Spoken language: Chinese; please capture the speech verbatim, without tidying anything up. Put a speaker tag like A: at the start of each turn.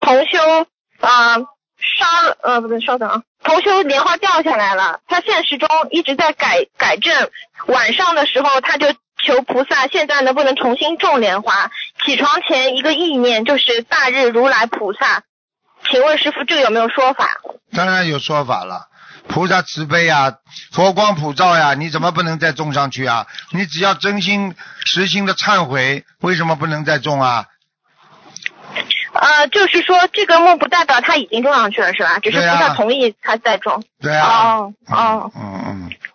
A: 同修啊、呃、烧呃不对，稍等啊，同修莲花掉下来了，他现实中一直在改改正，晚上的时候他就求菩萨，现在能不能重新种莲花？起床前一个意念就是大日如来菩萨，请问师父这个有没有说法？
B: 当然有说法了，菩萨慈悲啊，佛光普照呀，你怎么不能再种上去啊？你只要真心实心的忏悔，为什么不能再种啊？
A: 呃，就是说这个梦不代表他已经种上去了是吧？只是菩萨同意他再种。
B: 对啊。
A: 哦哦。
B: 嗯嗯。